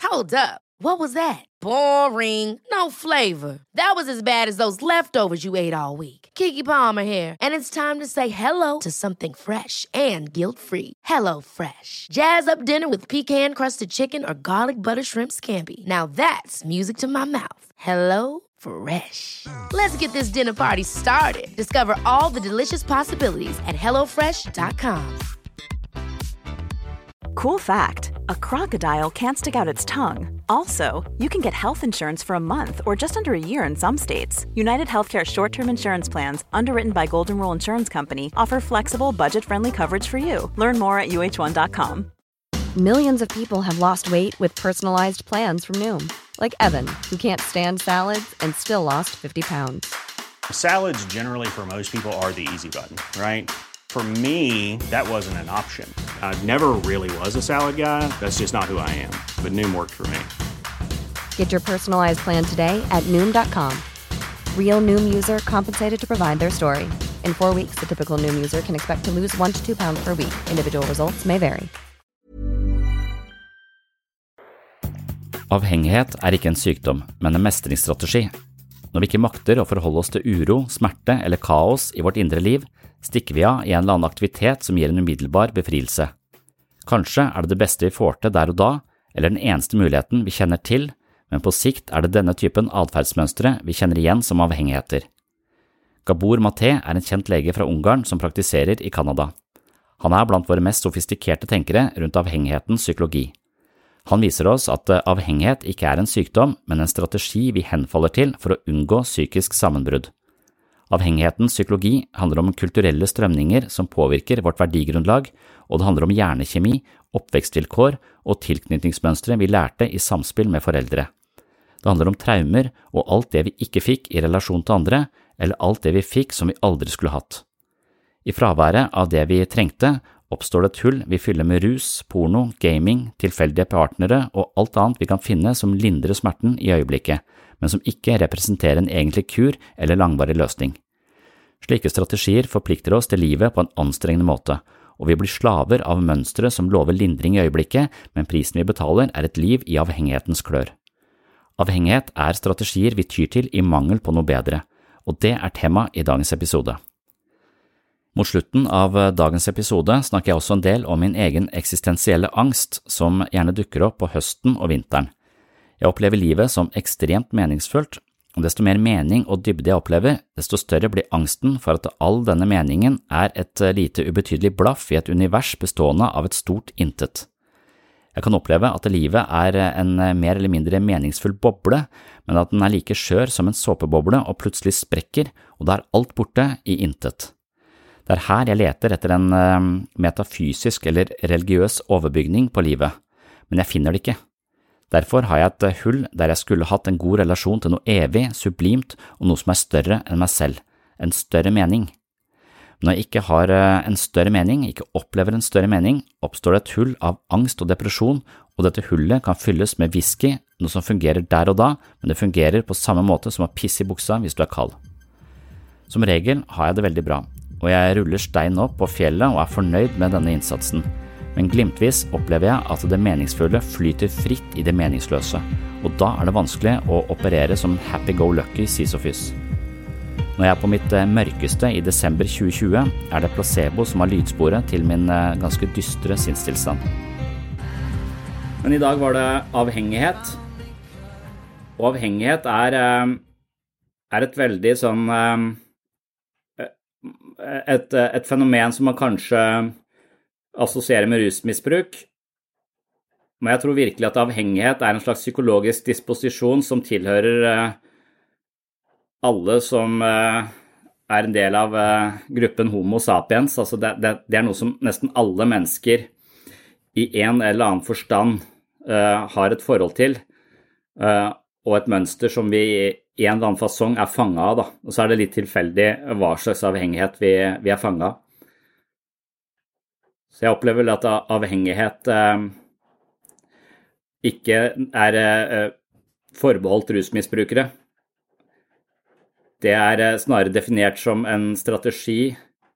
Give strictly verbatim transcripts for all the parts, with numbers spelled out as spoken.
Hold up. What was that? Boring. No flavor. That was as bad as those leftovers you ate all week. Keke Palmer here, and it's time to say hello to something fresh and guilt-free. Hello Fresh. Jazz up dinner with pecan-crusted chicken or garlic butter shrimp scampi. Now that's music to my mouth. Hello Fresh. Let's get this dinner party started. Discover all the delicious possibilities at hello fresh dot com. Cool fact, a crocodile can't stick out its tongue. Also, you can get health insurance for a month or just under a year in some states. United Healthcare short-term insurance plans, underwritten by Golden Rule Insurance Company, offer flexible, budget-friendly coverage for you. Learn more at U H one dot com. Millions of people have lost weight with personalized plans from Noom. Like Evan, who can't stand salads and still lost fifty pounds. Salads generally for most people are the easy button, right? For me, that wasn't an option. I never really was a salad guy. That's just not who I am. But Noom worked for me. Get your personalized plan today at Noom dot com. Real Noom user compensated to provide their story. In four weeks, the typical Noom user can expect to lose one to two pounds per week. Individual results may vary. Avhengighet er ikke en sykdom, men en mestringsstrategi. Når vi ikke makter å forholde oss til uro, smerte eller kaos i vårt indre liv, stikker vi av i en eller annen aktivitet som gir en umiddelbar befrielse. Kanskje er det det beste vi får til der og da, eller den eneste muligheten vi kjenner til, men på sikt er det denne typen adferdsmønstre vi kjenner igjen som avhengigheter. Gabor Maté er en kjent lege fra Ungarn som praktiserer i Kanada. Han er blant våre mest sofistikerte tenkere rundt avhengighetens psykologi. Han viser oss at avhengighet ikke er en sykdom, men en strategi vi henfaller til for å unngå psykisk sammenbrudd. Avhengighetens psykologi handler om kulturelle strømninger som påvirker vårt verdigrunnlag, og det handler om hjernekjemi, oppvekstvilkår og tilknytningsmønstre vi lærte i samspill med foreldre. Det handler om traumer og alt det vi ikke fikk i relasjon til andre, eller alt det vi fikk som vi aldri skulle hatt. I fraværet av det vi trengte, oppstår det et hull vi fyller med rus, porno, gaming, tilfeldige partnere og alt annet vi kan finne som lindrer smerten i øyeblikket, men som ikke representerer en egentlig kur eller langvarig løsning. Slike strategier forplikter oss til livet på en anstrengende måte, og vi blir slaver av mønstre som lover lindring i øyeblikket, men prisen vi betaler er et liv i avhengighetens klør. Avhengighet er strategier vi tyr til i mangel på noe bedre, og det er tema i dagens episode. Mot slutten av dagens episode snakker jeg også en del om min egen eksistensielle angst som gjerne dukker opp på høsten og vinteren. Jeg opplever livet som ekstremt meningsfullt, og desto mer mening og dybde jeg opplever, desto større blir angsten for at all denne meningen er et lite ubetydelig blaff i et univers bestående av et stort intet. Jeg kan oppleve at livet er en mer eller mindre meningsfull boble, men at den er like skjør som en såpeboble og plutselig sprekker, og da er alt borte i intet. Det er her jeg leter etter en metafysisk eller religiøs overbygning på livet, men jeg finner det ikke. Derfor har jeg et hull der jeg skulle hatt en god relasjon til noe evig, sublimt og noe som er større enn meg selv, en større mening. Men når jeg ikke har en større mening, ikke opplever en større mening, oppstår det et hull av angst og depresjon, og dette hullet kan fylles med whisky, noe som fungerer der og da, men det fungerer på samme måte som å pisse i buksa hvis du er kald. Som regel har jeg det veldig bra, og jeg ruller stein opp på fjellet og er fornøyd med denne innsatsen. Men glimtvis opplever jeg at det meningsfulle flyter fritt i det meningsløse, og da er det vanskelig å operere som happy-go-lucky Sisyphus. Når jeg er på mitt mørkeste i desember tjue tjue, er det placebo som har lydsporet til min ganske dystre sinnstilstand. Men i dag var det avhengighet, og avhengighet er, er et veldig sånn Et, et fenomen som man kanskje assosierer med rusmisbruk, men jeg tror virkelig at avhengighet er en slags psykologisk disposisjon som tilhører alle som er en del av gruppen homo sapiens. Altså det, det, det er noe som nesten alle mennesker i en eller annen forstand har et forhold til, og et mønster som vi i en eller annen fasong er fanget av, da. Og så er det litt tilfeldig hva slags avhengighet vi, vi er fanget av. Så jeg opplever at avhengighet eh, ikke er eh, forbeholdt rusmisbrukere. Det er eh, snarere definert som en strategi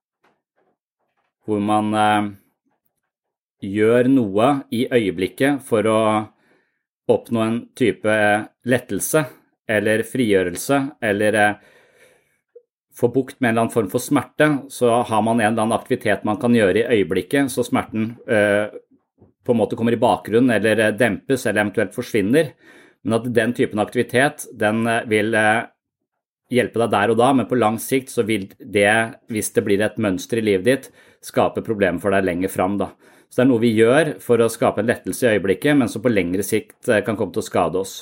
hvor man eh, gjør noe i øyeblikket for å oppnå en type lettelse, eller frigjørelse, eller få bukt med en eller annen form for smerte, så har man en eller annen aktivitet man kan gjøre i øyeblikket, så smerten eh, på en måte kommer i bakgrunnen, eller dempes, eller eventuelt forsvinner. Men at den typen aktivitet, den vil eh, hjelpe deg der og da, men på lang sikt så vil det, hvis det blir et mønster i livet ditt, skape problemer for deg lenger frem da. Så det er noe vi gjør for å skape en lettelse i øyeblikket, men som på lengre sikt kan komme til å skade oss.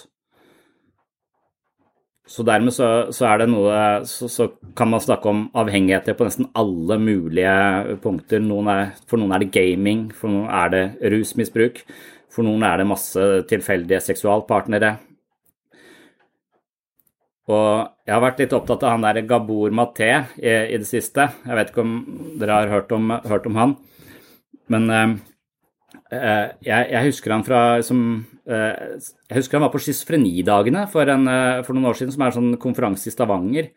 Så dermed så, så er det noe, så, så kan man snakke om avhengigheter på nesten alle mulige punkter. Noen er, for noen er det gaming, for noen er det rusmisbruk, for noen er det masse tilfeldige seksualpartnere. Og jeg har vært litt opptatt av han der Gabor Maté i, i det siste. Jeg vet ikke om dere har hørt om, hørt om han. Men eh, jeg, jeg husker han fra, som, eh, jeg husker han var på schizofrenidagene for, en, for noen år siden, som er en sånn konferanse i Stavanger.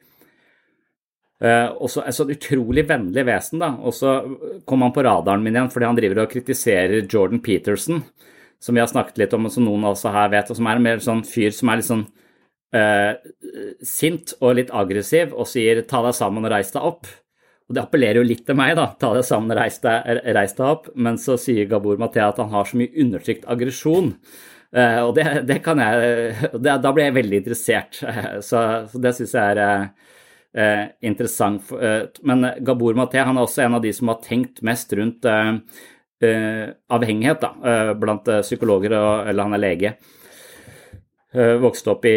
Eh, og så et sånn utrolig vennlig vesen da. Og så kom han på radaren min igjen, fordi han driver og kritiserer Jordan Peterson, som vi har snakket litt om, og som noen også her vet, og som er en mer sånn fyr som er litt sånn Uh, sint og litt aggressiv og sier ta deg sammen og reis deg opp, og det appellerer jo litt til meg da, ta deg sammen og reis deg, reis deg opp, men så sier Gabor Maté at han har så mye undertrykt aggresjon, uh, og det, det kan jeg det, da blir jeg veldig interessert, uh, så, så det synes jeg er uh, uh, interessant, uh, men Gabor Maté, han er også en av de som har tenkt mest rundt uh, uh, avhengighet da, uh, blant uh, psykologer, og, eller han er lege. Vokste opp i,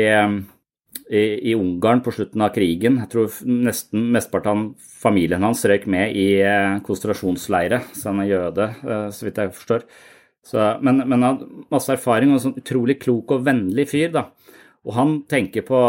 i, i Ungarn på slutten av krigen. Jeg tror nesten mestparten av familien hans røyk med i konsentrasjonsleire, så han er jøde, så vidt jeg forstår. Så, men, men han har masse erfaring, og en sånn utrolig klok og vennlig fyr da. Og han tenker på,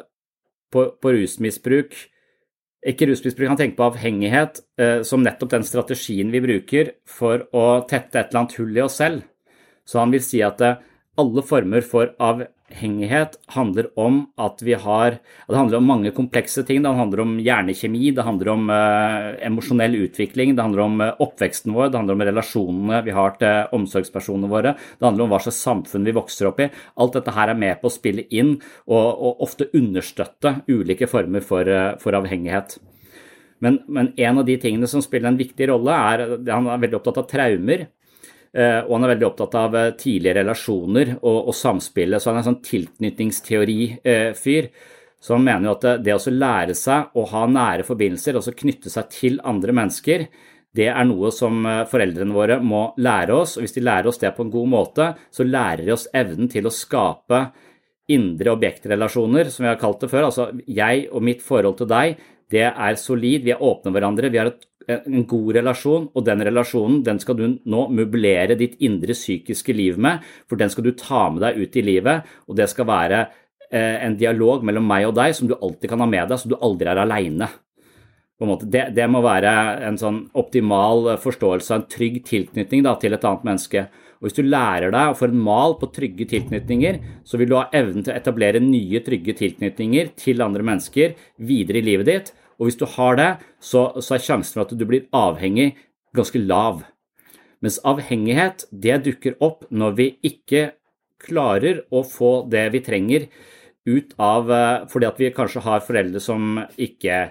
på, på rusmisbruk, ikke rusmisbruk, han tenker på avhengighet eh, som nettopp den strategien vi bruker for å tette et eller annet hull i oss selv. Så han vil si at eh, alle former for avhengighet handler om at vi har, det handler om mange komplekse ting, det handler om hjernekjemi, det handler om uh, emosjonell utvikling, det handler om uh, oppveksten vår, det handler om relasjonene vi har til omsorgspersonene våre, det handler om hva slags samfunn vi vokser opp i. Alt dette her er med på å spille inn og, og ofte understøtte ulike former for, uh, for avhengighet. Men, men en av de tingene som spiller en viktig rolle er, han er veldig opptatt av traumer, og han er veldig opptatt av tidlige relasjoner og, og samspillet, så han er en sånn tilknytningsteori-fyr. Så han mener jo at det, det å lære seg å ha nære forbindelser, og så knytte seg til andre mennesker, det er noe som foreldrene våre må lære oss, og hvis de lærer oss det på en god måte, så lærer de oss evnen til å skape indre objektrelasjoner, som vi har kalt det før. Altså jeg og mitt forhold til deg, det er solid, vi er åpne hverandre, vi har et en god relasjon, og den relasjonen, den skal du nå møblere ditt indre psykiske liv med, for den skal du ta med deg ut i livet, og det skal være eh, en dialog mellom meg og deg som du alltid kan ha med deg, så du aldri er alene. På en måte. Det, det må være en sånn optimal forståelse av en trygg tilknytning da, til et annet menneske. Og hvis du lærer deg å få en mal på trygge tilknytninger, så vil du ha evnen til å etablere nye trygge tilknytninger til andre mennesker videre i livet ditt, og hvis du har det, så, så er sjansen for at du blir avhengig ganske lav. Mens avhengighet, det dukker opp når vi ikke klarer å få det vi trenger ut av, fordi at vi kanskje har foreldre som ikke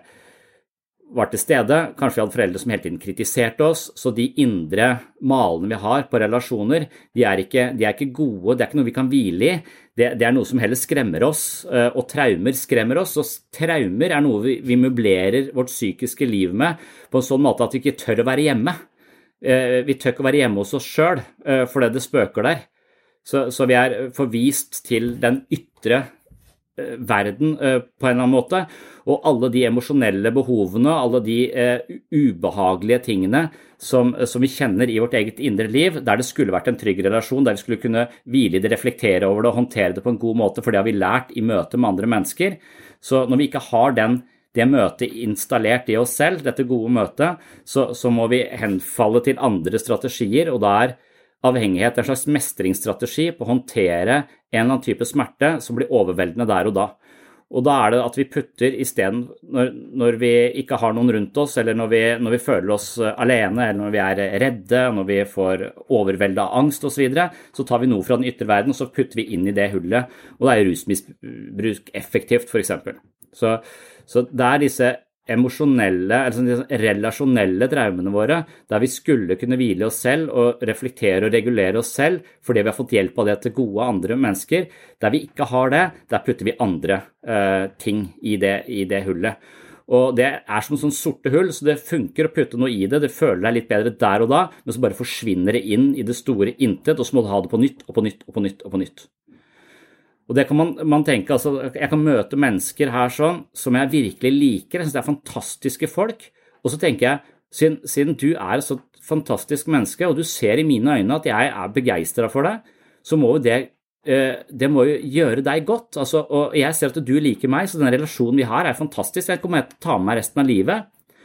var til stede, kanskje vi hadde foreldre som hele tiden kritiserte oss, så de indre malene vi har på relasjoner, de er ikke, de er ikke gode, det er ikke noe vi kan hvile i, det, det er noe som heller skremmer oss, og traumer skremmer oss, og traumer er noe vi, vi møblerer vårt psykiske liv med, på en sånn måte at vi ikke tør å være hjemme. Vi tør ikke å være hjemme hos oss selv, fordi det spøker der. Så, så vi er forvist til den ytre verden uh, på en eller annen måte, og alle de emosjonelle behovene, alle de uh, ubehagelige tingene som, som vi kjenner i vårt eget indre liv, der det skulle vært en trygg relasjon, der vi skulle kunne hvile i det, reflektere over det og håndtere det på en god måte, for det har vi lært i møte med andre mennesker. Så når vi ikke har den, det møtet installert i oss selv, dette gode møtet, så, så må vi henfalle til andre strategier, og da er avhengighet er en slags mestringsstrategi på å håndtere en eller annen type smerte som blir overveldende der og da. Og da er det at vi putter I stedet, når, når vi ikke har noen rundt oss, eller når vi, når vi føler oss alene, eller når vi er redde, når vi får overveldet av angst og så videre, så tar vi noe fra den ytre verden, og så putter vi inn I det hullet, og da er rusmisbruk effektivt, for eksempel. Så, så det er disse emosjonelle, altså disse relasjonelle traumene våre, der vi skulle kunne hvile oss selv og reflektere og regulere oss selv, fordi vi har fått hjelp av det til gode andre mennesker. Der vi ikke har det, der putter vi andre uh, ting I det, I det hullet. Og det er som sånn sorte hull, så det funker å putte noe I det, det føler deg litt bedre der og da, men så bare forsvinner det inn I det store intet, og så må du ha det på nytt, og på nytt, og på nytt, og på nytt. Og det kan man, man tenke, altså, jeg kan møte mennesker her sånn, som jeg virkelig liker, jeg synes det er fantastiske folk, og så tenker jeg, siden, siden du er et så fantastisk menneske, og du ser I mine øyne at jeg er begeistret for deg, så må jo det, eh, det må jo gjøre deg godt, altså, og jeg ser at du liker meg, så den relasjonen vi har er fantastisk, jeg kommer til å ta med meg resten av livet,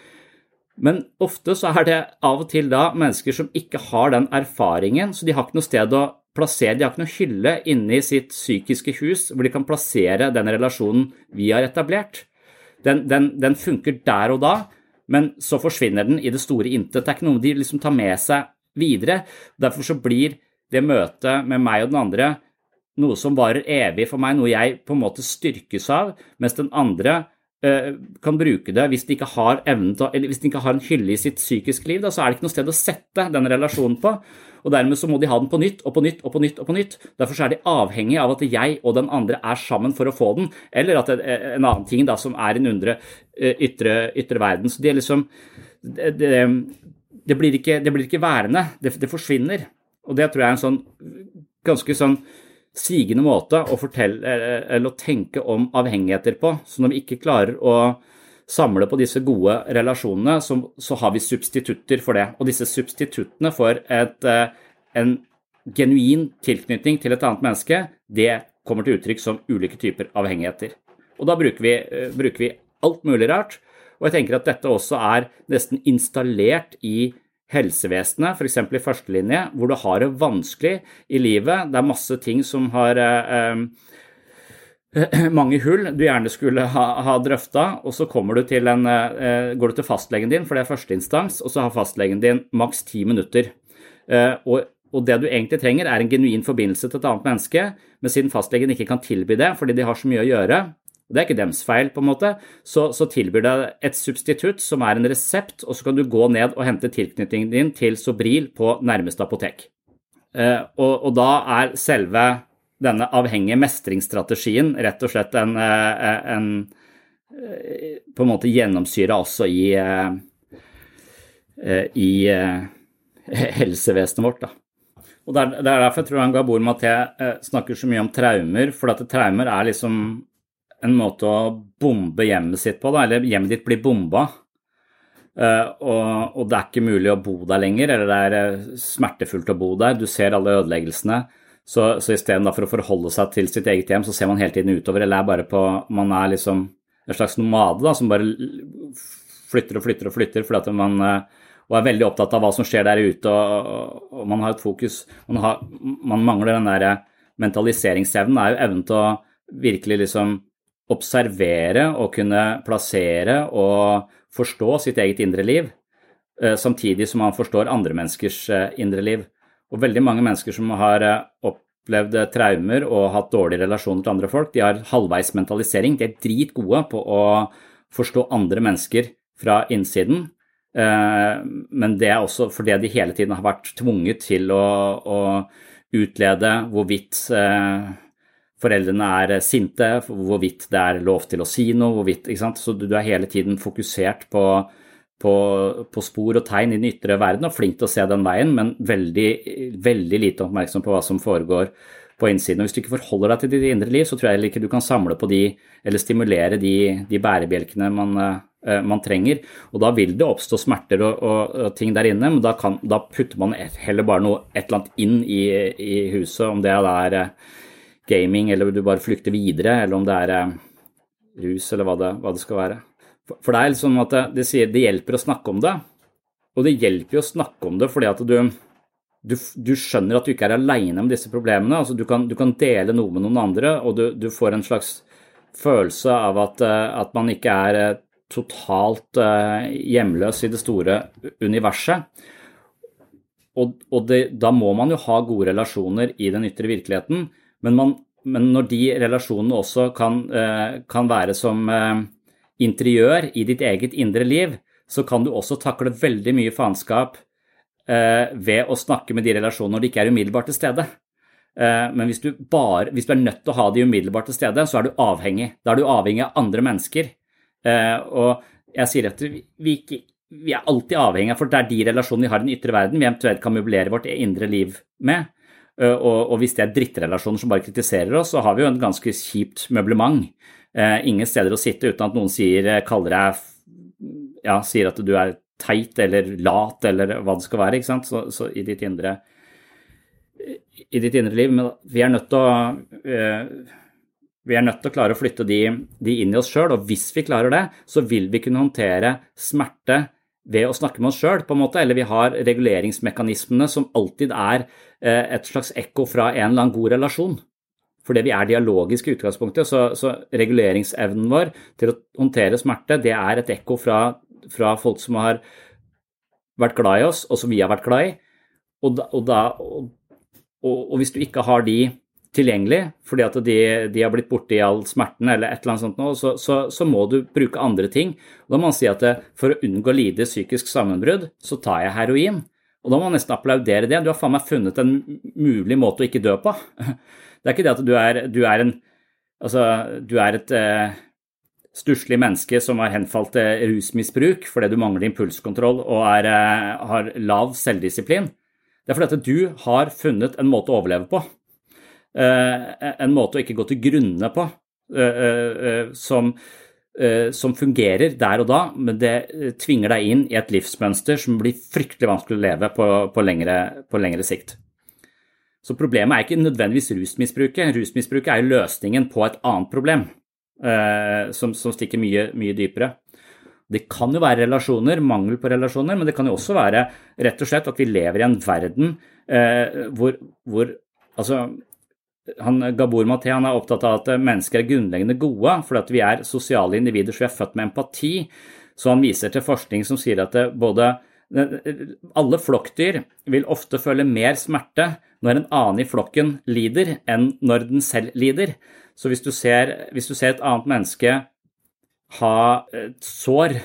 men ofte så er det av og til da mennesker som ikke har den erfaringen, så de har ikke noe sted å plassere, de har ikke noe hylle inne I sitt psykiske hus, hvor de kan plassere den relasjonen vi har etablert. Den, den, den funker der og da, men så forsvinner den I det store intet. Det er ikke noe de liksom tar med seg videre. Derfor så blir det møtet med meg og den andre noe som varer evig for meg, noe jeg på en måte styrkes av, mens den andre uh, kan bruke det hvis de ikke har evnen til, eller hvis de ikke har en hylle I sitt psykiske liv, da, så er det ikke noe sted å sette den relasjonen på. Og dermed så må de ha den på nytt, og på nytt, og på nytt, og på nytt. Derfor så er de avhengige av at jeg og den andre er sammen for å få den, eller at det er en annen ting da, som er en undre ytre, ytre verden. Så det er liksom, det, det, det, blir, ikke, det blir ikke værende, det, det forsvinner. Og det tror jeg er en sånn, ganske sånn sigende måte å fortelle, eller å tenke om avhengigheter på. Så når vi ikke klarer å samle på disse gode relasjonene, så, så har vi substitutter for det. Og disse substituttene for et, en genuin tilknytning til et annet menneske, det kommer til uttrykk som ulike typer avhengigheter. Og da bruker vi, bruker vi alt mulig rart, og jeg tenker at dette også er nesten installert I helsevesenet, for eksempel I førstelinje, hvor du har det vanskelig I livet. Det er masse ting som har eh, mange hull du gjerne skulle ha, ha drøftet, og så kommer du til en, eh, går du til fastlegen din, for det er første instans, og så har fastlegen din maks ti minutter. Eh, og, og det du egentlig trenger er en genuin forbindelse til et annet menneske, men siden fastlegen ikke kan tilby det, fordi de har så mye å gjøre, og det er ikke dems feil på en måte, så, så tilbyr det et substitutt som er en resept, og så kan du gå ned og hente tilknytningen din til Sobril på nærmeste apotek. Eh, og, og da er selve denne avhengige mestringsstrategien rett og slett en, en på en måte gjennomsyre også I, I helsevesenet vårt da. Og det er, det er derfor jeg tror han Gabor Maté snakker så mye om traumer, for at traumer er liksom en måte å bombe hjemmet sitt på da, eller hjemmet ditt blir bomba. Uh, og, og det er ikke mulig å bo der lenger, eller det er smertefullt å bo der, du ser alle ødeleggelsene. Så, så I stedet da for å forholde seg til sitt eget hjem, så ser man hele tiden utover, eller er bare på, man er liksom en slags nomade da, som bare flytter og flytter og flytter, fordi at man og er veldig opptatt av hva som skjer der ute, og, og, og man har et fokus, man, har, man mangler den der mentaliseringsevnen, er jo evnen til å virkelig liksom observere og kunne plassere og forstå sitt eget indre liv, samtidig som man forstår andre menneskers indre liv. Og veldig mange mennesker som har opplevd traumer og hatt dårlige relasjoner til andre folk, de har halvveis mentalisering, de er dritgode på å forstå andre mennesker fra innsiden, men det er også fordi de hele tiden har vært tvunget til å, å utlede hvorvidt foreldrene er sinte, hvorvidt det er lov til å si noe, hvorvidt, ikke sant? Så du er hele tiden fokusert på På, på spor og tegn I den ytre verden, og flink til å se den veien, men veldig, veldig lite oppmerksom på hva som foregår på innsiden. Og hvis du ikke forholder deg til ditt indre liv, så tror jeg ikke du kan samle på de, eller stimulere de, de bærebjelkene man, uh, man trenger. Og da vil det oppstå smerter og, og, og ting der inne, men da, kan, da putter man heller bare noe, et eller annet inn I, I huset, om det er uh, gaming, eller du bare flykter videre, eller om det er uh, rus, eller hva det, hva det skal være. For det er liksom at det, det sier, det hjelper å snakke om det, og det hjelper jo å snakke om det fordi at du, du, du skjønner at du ikke er alene med disse problemene, altså du kan, du kan dele noe med noen andre, og du, du får en slags følelse av at, at man ikke er totalt hjemløs i det store universet. Og, og det, da må man jo ha gode relasjoner i den ytre virkeligheten, men, man, men når de relasjonene også kan, kan være som interiør i ditt eget indre liv, så kan du også takle veldig mye faenskap ved å snakke med de relasjonene når de ikke er umiddelbart til stede. Men hvis du, bare, hvis du er nødt til å ha de umiddelbart til stede, så er du avhengig. Da er du avhengig av andre mennesker. Og jeg sier at vi, ikke, vi er alltid avhengig av, for det er de relasjonene vi har i den ytre verden, vi eventuelt kan møblere vårt indre liv med. Og, og hvis det er drittrelasjoner som bare kritiserer oss, så har vi jo en ganske kjipt møblement. Ingen steder å sitte uten at noen sier, kaller deg, ja, sier at du er teit eller lat eller hva det skal være, ikke sant? Så, så i ditt indre i ditt indre liv, men vi er nødt til å uh, vi er nødt til å klare å flytte de, de inn i oss selv, og hvis vi klarer det, så vil vi kunne håndtere smerte ved å snakke med oss selv, på en måte, eller vi har reguleringsmekanismene som alltid er uh, et slags ekko fra en eller annen god relasjon. Fordi vi er dialogiske i utgangspunktet, så, så reguleringsevnen vår til å håndtere smerte, det er et ekko fra, fra folk som har vært glad i oss, og som vi har vært glad i, og da, og da og Og, og hvis du ikke har de tilgjengelig, fordi at de, de har blitt borte i all smerten eller et eller annet sånt nå, så, så, så må du bruke andre ting. Og da må man si at det, for å unngå å lide psykisk sammenbrudd, så tar jeg heroin. Og da må man nesten applaudere det. Du har faen meg funnet en mulig måte å ikke dø på. Det er ikke det at du er, du er en, altså, du er et eh, stusslig menneske som har henfalt til rusmisbruk fordi du mangler impulskontroll og er, eh, har lav selvdisiplin. Det er fordi at du har funnet en måte å overleve på, en måte å ikke gå til grunne på, som, som fungerer der og da, men det tvinger deg inn i et livsmønster som blir fryktelig vanskelig å leve på, på, lengre, på lengre sikt. Så problemet er ikke nødvendigvis rusmisbruket. Rusmisbruket er løsningen på et annet problem, som, som stikker mye, mye dypere. Det kan jo være relasjoner, mangel på relasjoner, men det kan jo også være rett og slett at vi lever i en verden eh, hvor, hvor, altså, han, Gabor Maté, han er opptatt av at mennesker er grunnleggende gode, fordi at vi er sosiale individer, så vi er født med empati, så han viser til forskning som sier at det både, alle flokkdyr vil ofte føle mer smerte når en annen i flokken lider, enn når den selv lider. Så hvis du ser, hvis du ser et annet menneske ha et sår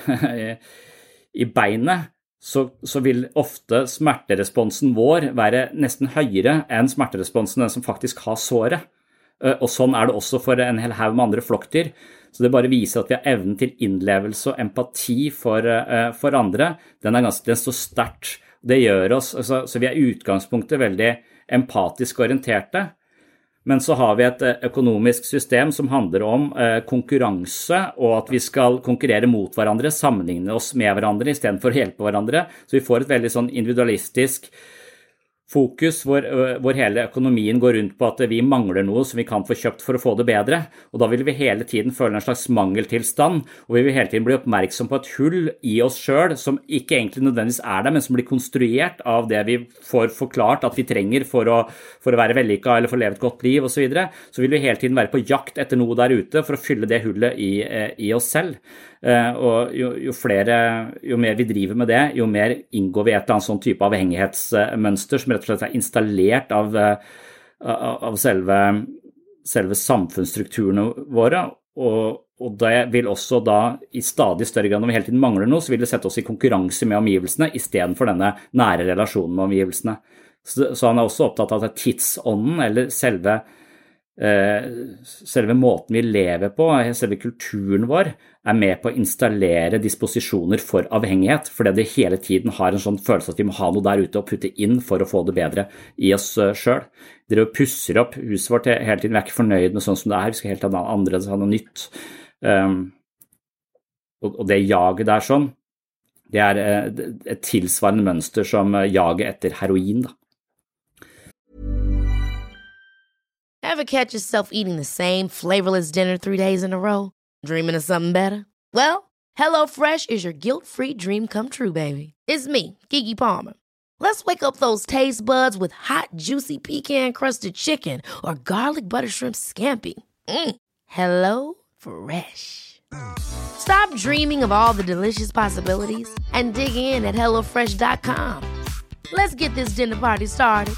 i beinet, så, så vil ofte smerteresponsen vår være nesten høyere enn smerteresponsen den som faktisk har såret. Og sånn er det også for en hel haug med andre flokkdyr. Så det bare viser at vi har evnen til innlevelse og empati for, for andre. Den er ganske, den står sterkt. Det gjør oss, altså, så vi er i utgangspunktet veldig empatisk orienterte. Men så har vi et økonomisk system som handler om konkurranse, og at vi skal konkurrere mot hverandre, sammenligne oss med hverandre i stedet for å hjelpe hverandre. Så vi får et veldig sånn individualistisk fokus hvor, hvor hele økonomien går rundt på at vi mangler noe som vi kan få kjøpt for å få det bedre, og da vil vi hele tiden føle en slags mangeltilstand, og vi vil hele tiden bli oppmerksom på et hull i oss selv som ikke egentlig nødvendigvis er der, men som blir konstruert av det vi får forklart at vi trenger for å, for å være vellykket eller for å leve et godt liv og så videre. Så vil vi hele tiden være på jakt etter noe der ute for å fylle det hullet i, i oss selv. Uh, og jo, jo flere, jo mer vi driver med det, jo mer inngår vi et eller annet sånn type avhengighetsmønster som rett og slett er installert av, uh, av selve, selve samfunnsstrukturene våre, og, og det vil også da i stadig større grad når vi hele tiden mangler noe, så vil det sette oss i konkurranse med omgivelsene i stedet for denne nære relasjonen med omgivelsene. Så, så han er også opptatt av at tidsånden, eller selve selve måten vi lever på, selve kulturen vår, er med på å installere disposisjoner for avhengighet, fordi det hele tiden har en sånn følelse at vi må ha noe der ute og putte inn for å få det bedre i oss selv. Dere pusser opp huset vårt hele tiden, vi er ikke fornøyd med sånn som det er, vi skal helt ha noe andre, ha noe nytt. Um, og, og det jaget der sånn, det er et tilsvarende mønster som jaget etter heroin da. Ever catch yourself eating the same flavorless dinner three days in a row? Dreaming of something better? Well, HelloFresh is your guilt-free dream come true, baby. It's me, Keke Palmer. Let's wake up those taste buds with hot, juicy pecan-crusted chicken or garlic butter shrimp scampi. Mm. Hello Fresh. Stop dreaming of all the delicious possibilities and dig in at hello fresh dot com. Let's get this dinner party started.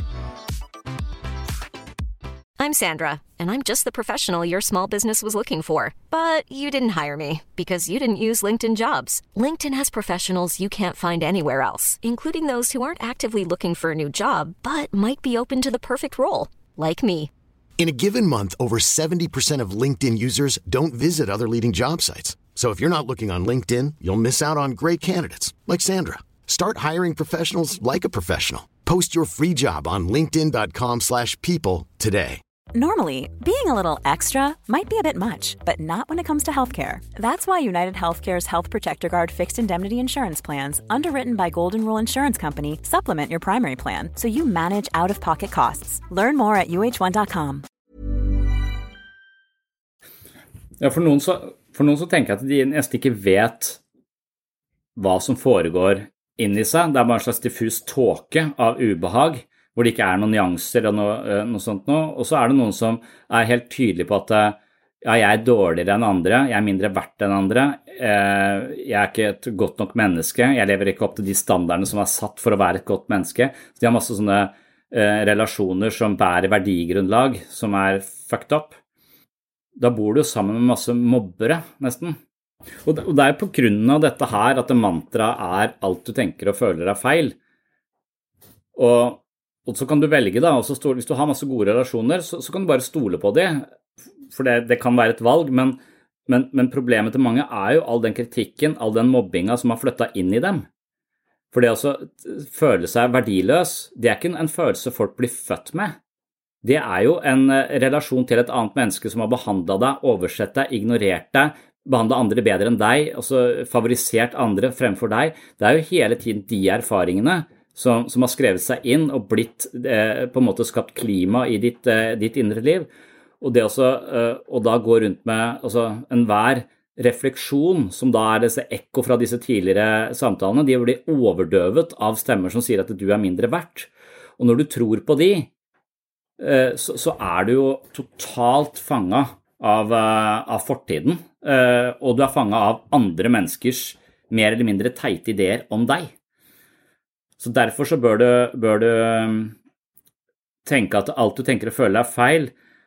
I'm Sandra, and I'm just the professional your small business was looking for. But you didn't hire me because you didn't use LinkedIn Jobs. LinkedIn has professionals you can't find anywhere else, including those who aren't actively looking for a new job, but might be open to the perfect role, like me. In a given month, over seventy percent of LinkedIn users don't visit other leading job sites. So if you're not looking on LinkedIn, you'll miss out on great candidates, like Sandra. Start hiring professionals like a professional. Post your free job on linkedin dot com slash people today. Normally, being a little extra might be a bit much, but not when it comes to healthcare. That's why United Healthcare's Health Protector Guard fixed indemnity insurance plans, underwritten by Golden Rule Insurance Company, supplement your primary plan so you manage out-of-pocket costs. Learn more at u h one dot com. Ja, for noen så, for noen så tenker jeg at de nesten ikke vet hva som foregår inni seg. Det er bare en slags diffus tåke av ubehag, hvor det ikke er noen nyanser og noe, noe sånt noe. Og så er det noen som er helt tydelige på at ja, jeg er dårligere enn andre, jeg er mindre verdt enn andre, jeg er ikke et godt nok menneske, jeg lever ikke opp til de standardene som er satt for å være et godt menneske. Så de har masse sånne eh, relasjoner som bærer verdigrunnlag, som er fucked up. Da bor du jo sammen med masse mobbere, nesten. Og det, og det er på grunn av dette her at det mantra er alt du tenker og føler er feil. Og Og så kan du velge da, og så stå, hvis du har masse gode relasjoner, så, så kan du bare stole på det, for det, det kan være et valg, men, men, men problemet til mange er jo all den kritikken, all den mobbinga som har flyttet inn i dem. For det å føle seg verdiløs, det er ikke en, en følelse folk blir født med. Det er jo en relasjon til et annet menneske som har behandlet deg, oversett deg, ignorert deg, behandlet andre bedre enn deg, og så favorisert andre fremfor deg. Det er jo hele tiden de erfaringene Som, som har skrevet seg inn og blitt eh, på en måte skapt klima i ditt, eh, ditt indre liv. Og det også, eh, og da gå rundt med altså, enhver refleksjon, som da er disse ekko fra disse tidligere samtalene, de blir overdøvet av stemmer som sier at du er mindre verdt. Og når du tror på de, eh, så, så er du jo totalt fanget av, uh, av fortiden, uh, og du er fanget av andre menneskers mer eller mindre teite ideer om deg. Så derfor så bør du, bør du tenke at alt du tenker og føler er feil,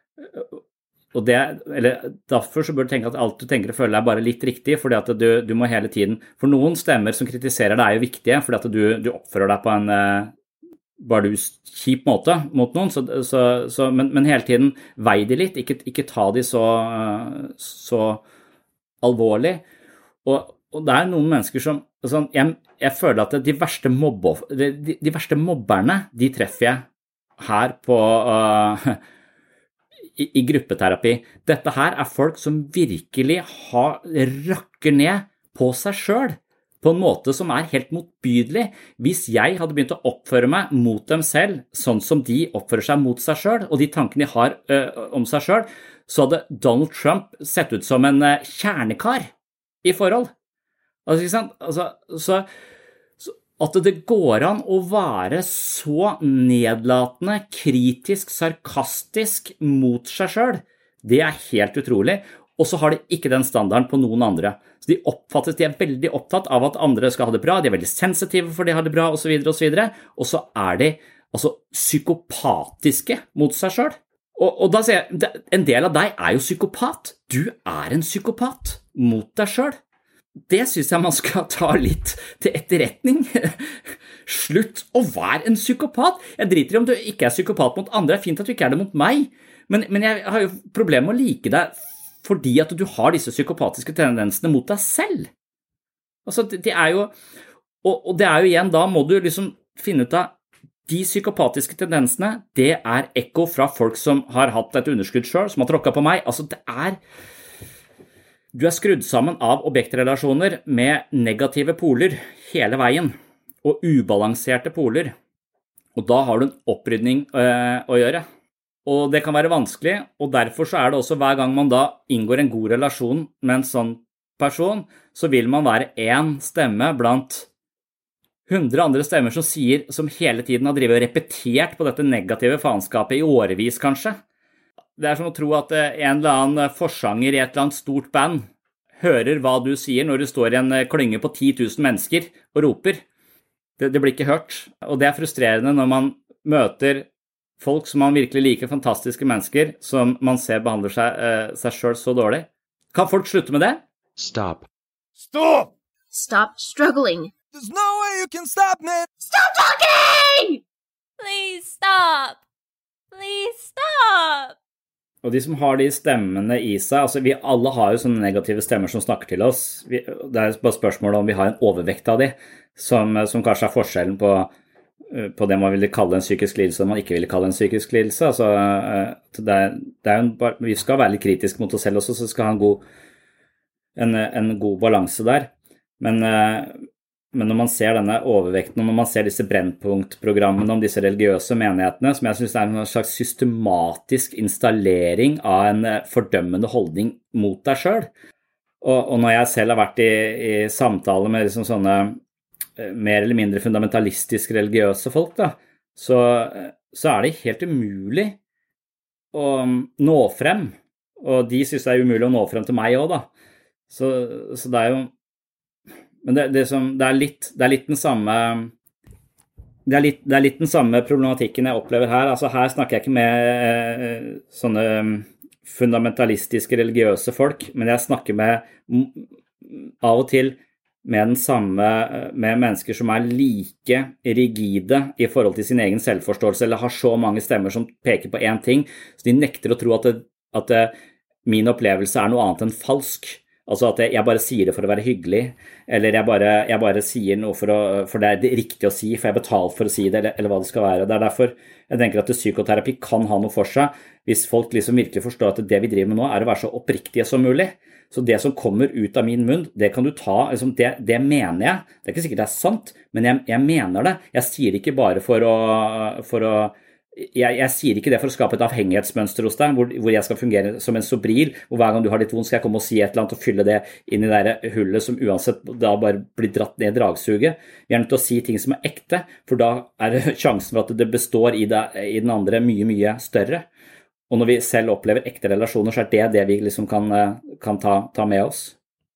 og det, eller derfor så bør du tenke at alt du tenker og føler er bare litt riktig, fordi at du, du må hele tiden, for noen stemmer som kritiserer deg er jo viktige, fordi at du, du oppfører deg på en bare du kjip måte mot noen, så, så, så, men, men hele tiden vei de litt, ikke, ikke ta de så, så alvorlig, og, og det er noen mennesker som, sånn, jeg, jeg føler at de verste, mobbe, de, de verste mobberne, de treffer jeg her på, uh, i, i gruppeterapi. Dette her er folk som virkelig har, rakker ned på seg selv, på en måte som er helt motbydelig. Hvis jeg hadde begynt å oppføre meg mot dem selv, sånn som de oppfører seg mot seg selv, og de tankene de har uh, om seg selv, så hadde Donald Trump sett ut som en uh, kjernekar i forhold. Altså, ikke sant? Altså, så, så at det går an å være så nedlatende, kritisk, sarkastisk mot seg selv, det er helt utrolig. Og så har de ikke den standarden på noen andre. Så de oppfattes, de er veldig opptatt av at andre skal ha det bra, de er veldig sensitive for de har det bra, og så videre, og så videre. Og så er de altså psykopatiske mot seg selv. Og, og da sier jeg, en del av deg er jo psykopat. Du er en psykopat mot deg selv. Det synes jeg man skal ta litt til etterretning. Slutt å være en psykopat. Jeg driter i om du ikke er psykopat mot andre. Det er fint at du ikke er det mot meg. Men, men jeg har jo problemer med å like deg fordi at du har disse psykopatiske tendensene mot deg selv. Altså, det, det er jo, og, og det er jo igjen, da må du liksom finne ut av de psykopatiske tendensene, det er ekko fra folk som har hatt et underskudd selv, som har tråkket på meg. Altså, det er... Du er skrudd sammen av objektrelasjoner med negative poler hele veien, og ubalanserte poler. Og da har du en opprydning øh, å gjøre. Og det kan være vanskelig, og derfor så er det også hver gang man da inngår en god relasjon med en sånn person, så vil man være en stemme blant hundre andre stemmer som sier, som hele tiden har drivet og repetert på dette negative faenskapet i årevis kanskje. det er som å tro at en eller annen forsanger i et eller annet stort band hører hva du sier når du står i en klynge på ti tusen mennesker og roper. Det, det blir ikke hørt, og det er frustrerende når man møter folk som man virkelig liker, fantastiske mennesker, som man ser behandler seg, uh, seg selv så dårlig. Kan folk slutte med det? Stop. Stop! Stop struggling. There's no way you can stop me! Stop talking! Please stop! Please stop! Og de som har de stemmene i seg, altså vi alle har jo sånne negative stemmer som snakker til oss. Vi, det er bare spørsmålet om vi har en overvekt av de, som, som kanskje er forskjellen på, på det man ville kalle en psykisk lidelse, og man ikke ville kalle en psykisk lidelse. Altså, det er, det er en, vi skal være litt kritiske mot oss selv også, så vi skal ha en god, en, en god balanse der. Men, men når man ser denne overvekten, og når man ser disse brennpunktprogrammene om disse religiøse menighetene, som jeg synes er en slags systematisk installering av en fordømmende holdning mot deg selv, og, og når jeg selv har vært i, i samtale med liksom sånne mer eller mindre fundamentalistisk religiøse folk, da, så, så er det helt umulig å nå frem, og de synes det er umulig å nå frem til meg også, da. Så, så det er jo Men det, det, som, det, er litt, det er litt den samme det er, litt, det er litt den samme problematikken jeg opplever her. Altså her snakker jeg ikke med eh, sånne fundamentalistiske religiøse folk, men jeg snakker med av og til med den samme, med mennesker som er like rigide i forhold til sin egen selvforståelse, eller har så mange stemmer som peker på en ting, så de nekter å tro at, det, at det, min opplevelse er noe annet enn falsk. Altså at jeg bare sier det for å være hyggelig, eller jeg bare, jeg bare sier noe for, å, for det er det riktig å si, for jeg er betalt for å si det, eller, eller hva det skal være. Det er derfor jeg tenker at psykoterapi kan ha noe for seg, hvis folk liksom virkelig forstår at det vi driver med nå er å være så oppriktige som mulig. Så det som kommer ut av min munn, det kan du ta, liksom det, det mener jeg. Det er ikke sikkert det er sant, men jeg, jeg mener det. Jeg sier det ikke bare for å... For å Jeg, jeg sier ikke det for å skape et avhengighetsmønster hos deg, hvor, hvor jeg skal fungere som en sobril, og hver gang du har litt vondt skal jeg komme og si et eller annet og fylle det inn i det hullet som uansett da bare blir dratt ned i dragsuget. Vi er nødt til å si ting som er ekte, for da er sjansen for at det består i, det, i den andre mye, mye større. Og når vi selv opplever ekte relasjoner, så er det det vi liksom kan, kan ta, ta med oss.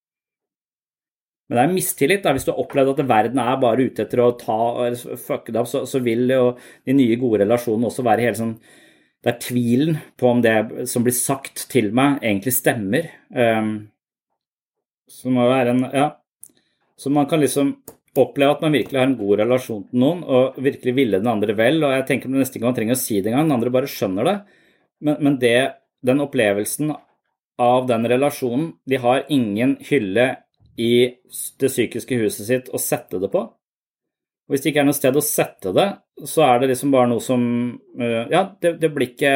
Men det er mistillit da, hvis du har opplevd at verden er bare ute etter å ta og fucke det opp, så, så vil jo de nye gode relasjonene også være helt sånn, det er tvilen på om det som blir sagt til meg egentlig stemmer. Um, så må være en, ja, så man kan liksom oppleve at man virkelig har en god relasjon til noen, og virkelig ville den andre vel, og jeg tenker på neste gang man trenger å si det en gang, den andre bare skjønner det, men, men det, den opplevelsen av den relasjonen, de har ingen hylle i det psykiske huset sitt å sette det på. Og hvis det ikke er noe sted å sette det, så er det liksom bare noe som, ja, det, det blir ikke,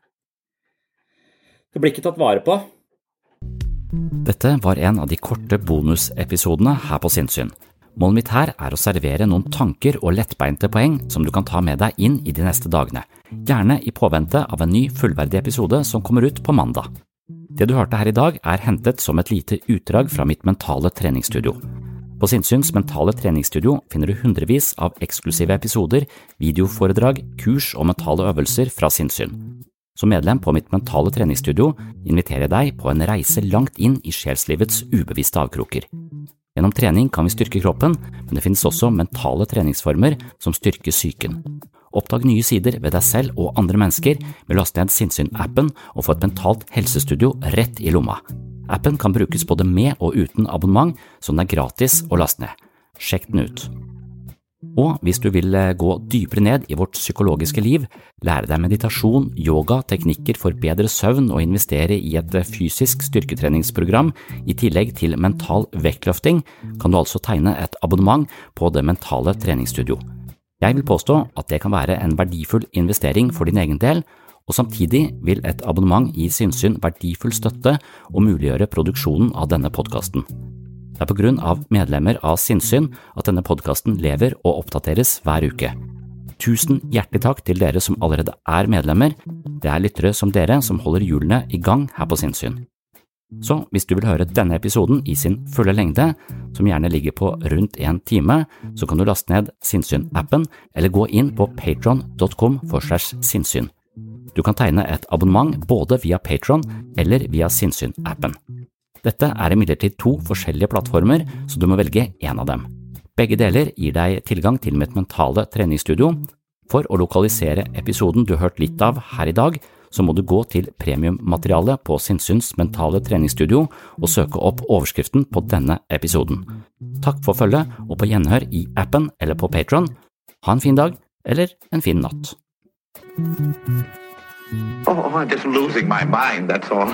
det blir ikke tatt vare på. Dette var en av de korte bonusepisodene her på Sinnssyn. Målet mitt her er å servere noen tanker og lettbeinte poeng som du kan ta med deg inn i de neste dagene. Gjerne i påvente av en ny fullverdig episode som kommer ut på mandag. Det du hørte her i dag er hentet som et lite utdrag fra mitt mentale treningsstudio. På Sinnsyns mentale treningsstudio finner du hundrevis av eksklusive episoder, videoforedrag, kurs og mentale øvelser fra Sinnssyn. Som medlem på mitt mentale treningsstudio inviterer jeg deg på en reise langt inn i sjelslivets ubevisste avkroker. Gjennom trening kan vi styrke kroppen, men det finnes også mentale treningsformer som styrker psyken. Oppdag nye sider ved deg selv og andre mennesker med å laste ned Sinnssyn-appen og få et mentalt helsestudio rett i lomma. Appen kan brukes både med og uten abonnement, så den er gratis å laste ned. Sjekk den ut. Og hvis du vil gå dypere ned i vårt psykologiske liv, lære deg meditasjon, yoga, teknikker for bedre søvn og investere i et fysisk styrketreningsprogram i tillegg til mental vektløfting, kan du altså tegne et abonnement på det mentale treningsstudio. Jeg vil påstå at det kan være en verdifull investering for din egen del, og samtidig vil et abonnement gi Sinnssyn verdifull støtte og muliggjøre produksjonen av denne podcasten. Det er på grunn av medlemmer av Sinnssyn at denne podcasten lever og oppdateres hver uke. Tusen hjertelig takk til dere som allerede er medlemmer. Det er lyttere som dere som holder hjulene i gang her på Sinnssyn. Så hvis du vil høre denne episoden i sin fulle lengde, som gjerne ligger på rundt en time, så kan du laste ned Sinnssyn-appen eller gå inn på patreon punktum com slash sinnssyn. Du kan tegne et abonnement både via Patreon eller via Sinnsyn-appen. Dette er imidlertid to forskjellige plattformer, så du må velge en av dem. Begge deler gir deg tilgang til mitt mentale treningsstudio. For å lokalisere episoden du har hørt litt av her i dag, så må du gå til premiummaterialet på Sinnsyns mentale treningsstudio og søke opp overskriften på denne episoden. Takk for følget, og på gjenhør i appen eller på Patreon. Ha en fin dag, eller en fin natt. Oh, I'm just losing my mind, that's all.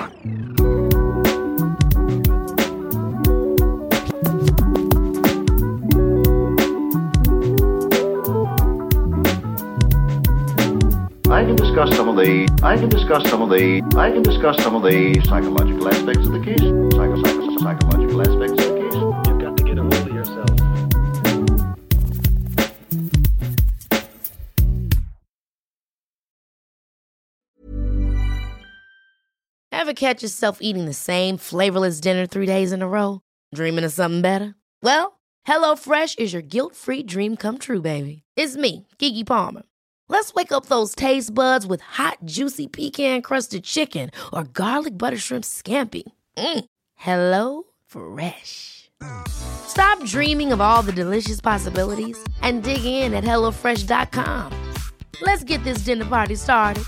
I can discuss some of the, I can discuss some of the, I can discuss some of the psychological aspects of the case. Psycho, psycho, psychological aspects of the case. You've got to get a hold of yourself. Ever catch yourself eating the same flavorless dinner three days in a row? Dreaming of something better? Well, HelloFresh is your guilt-free dream come true, baby. It's me, Keke Palmer. Let's wake up those taste buds with hot, juicy pecan-crusted chicken or garlic butter shrimp scampi. Mm. Hello Fresh. Stop dreaming of all the delicious possibilities and dig in at hello fresh dot com. Let's get this dinner party started.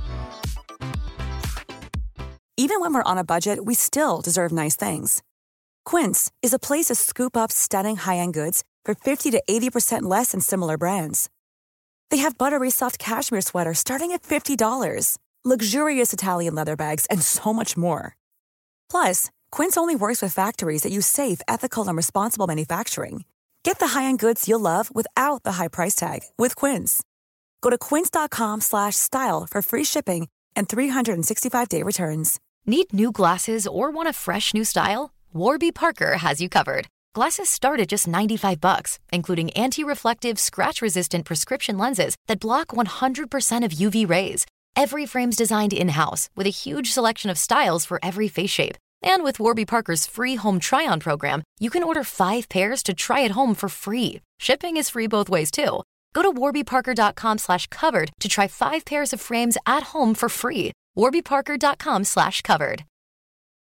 Even when we're on a budget, we still deserve nice things. Quince is a place to scoop up stunning high-end goods for fifty to eighty percent less than similar brands. They have buttery soft cashmere sweaters starting at fifty dollars, luxurious Italian leather bags, and so much more. Plus, Quince only works with factories that use safe, ethical, and responsible manufacturing. Get the high-end goods you'll love without the high price tag with Quince. Go to quince.com slash style for free shipping and three sixty-five day returns. Need new glasses or want a fresh new style? Warby Parker has you covered. Glasses start at just ninety-five bucks, including anti-reflective, scratch-resistant prescription lenses that block one hundred percent of U V rays. Every frame's designed in-house with a huge selection of styles for every face shape. And with Warby Parker's free home try-on program, you can order five pairs to try at home for free. Shipping is free both ways, too. Go to warbyparker.com slash covered to try five pairs of frames at home for free. warbyparker.com slash covered.